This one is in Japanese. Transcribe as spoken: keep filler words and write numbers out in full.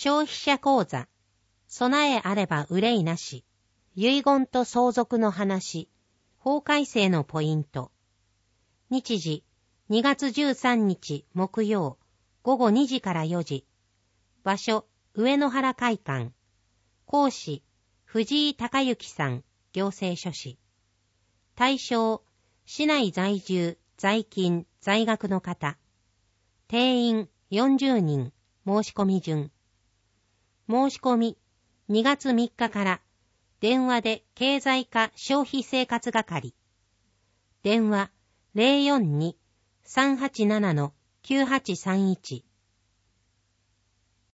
消費者講座、備えあれば憂いなし、遺言と相続の話、法改正のポイント。日時、にがつじゅうさんにち木曜、ごごにじからよじ。場所、上野原会館。講師、藤井隆之さん、行政書士。対象、市内在住、在勤、在学の方。定員よんじゅうにん、申し込み順。申し込み、にがつみっかから、電話で経済課消費生活係。電話 ゼロよんに さんはちなな きゅうはちさんいち